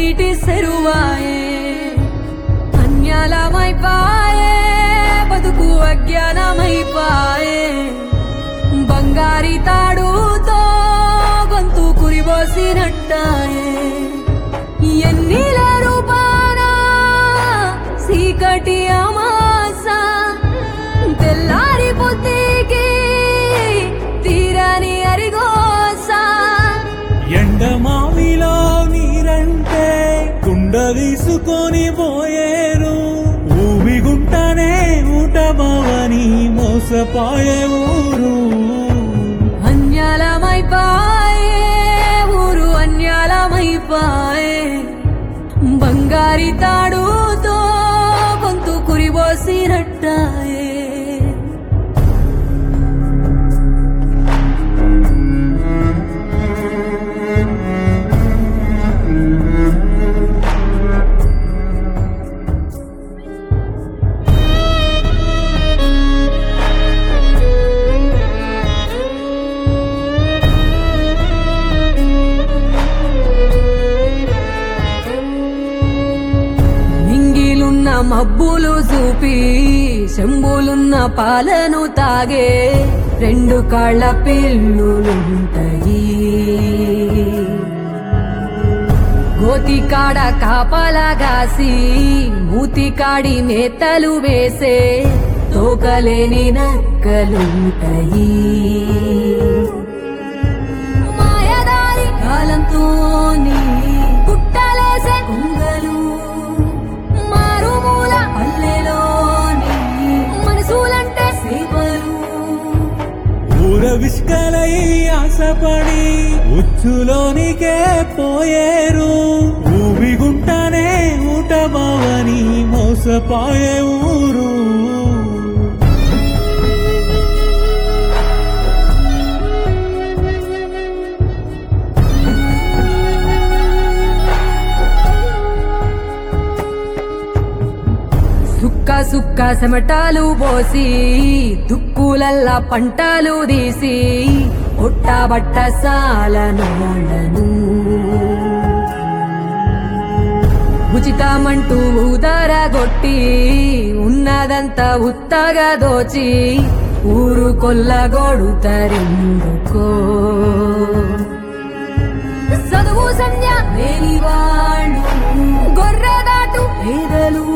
కన్నీటి సెరువాయే అన్యాలమైపాయే బతుకు అజ్ఞానమైపాయే బంగారి తాడుతో గొంతు కురిబోసినట్టాయే ఎన్నిల రూపాన సీకటి అమాస తెల్లారి పొద్దుకి తీరని అరిగోస ఎండమావిలో నీరంటే కుండ తీసుకొని పోయేరు ఊబిగుంటనే ఊటమావని మోసపాయే ఊరు అన్యాలమైపాయే ఊరు అన్యాలమైపాయే బంగారి తాడుతో గొంతు కురిబోసినట్టాయే మబ్బులు చూపి శంబులున్న పాలను తాగే రెండు కాళ్ళ పిల్లులుంటాయి గోతికాడ కాపలాగాసి మూతికాడి మేతలు వేసే తోకలేని నక్కలుంటాయి మాయదారి కాలంతోని కుట్టలేసే కుంగలు విష్కలై ఆశపడి ఉచ్చులోనికే పోయేరు ఊబిగుంటనే ఊటమావని మోసపాయే ఊరు సుక్క చెమటాలు పోసి దుక్కులల్లా పంటలు తీసి పుట్టబట్ట సాలనోళ్ళను ఉచితమంటూ ఉదరగొట్టి ఉన్నదంతా ఉత్తగా దోచి ఊరు కొల్లగొడుతారెందుకో చదువు సంధ్య లేని వాళ్ళు గొర్రెదాటు పేదలు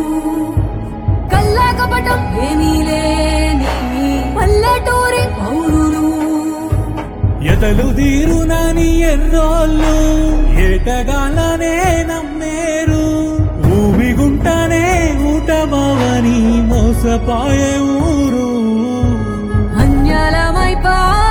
కపటం ఏమీ లేని పల్లెటూరి పౌరులు ఎదలు తీరునని ఎర్రోళ్ళు ఏటగాలనే నమ్మేరు ఊబిగుంటనే ఊటమావని మోసపాయే ఊరు అన్యాలమైపాయే